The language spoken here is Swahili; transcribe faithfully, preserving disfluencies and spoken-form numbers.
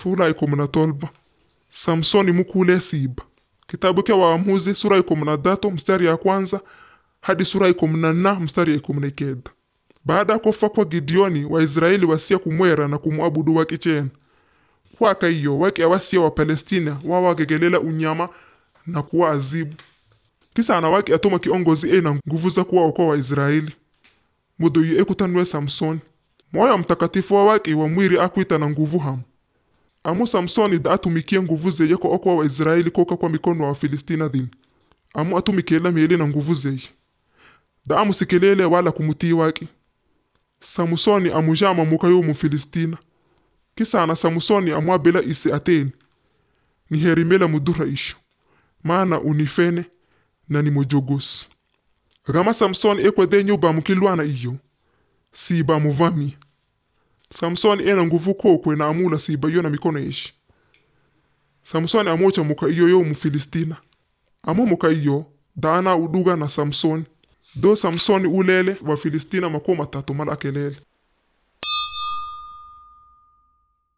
Sura ya kumi na tolba. Samsoni mukule siba. Kitabu cha Waamuzi sura ya kumi na tatu mstari ya kwanza hadi sura ya kumi na nne mstari ya kumi na kenda. Baada ya kufa kwa Gideoni, Waisraeli wasia kumwera na kumuabudu wakichena. Kwaka iyo wake awasia wa Palestina wawagegelela unyama na kuwa azibu. Kisa anawake atuma kiongozi e na nguvu za kuwa okoa Waisraeli. Mudo yu ekutanwe Samsoni. Moyo mtakatifu wa wake wa mwiri akuita na nguvu hamu. Amu Samsoni da atumikia nguvu zeye ko okoa Waisraeli koka kwa mikono wa Filistina dhini. Amu atumikela mieli na nguvu zeye. Da amu sikelele wala kumutii wake. Samsoni amujama mukayo mu Filistina. Kisa ana Samsoni amwabela isi ateni. Ni herimela mudura isho. Maana unifene na ni mojogos. Gama Samsoni ekwe denyo ba mukilwana iyo. Siba muvami. Samsoni ena nguvu kokwe na amula siba yo na mikono ishi. Samsoni amocha muka iyo yo mu Filistina. Amo muka iyo daana uduga na Samsoni. Do Samsoni ulele wa Filistina makoma tatu mala kelele.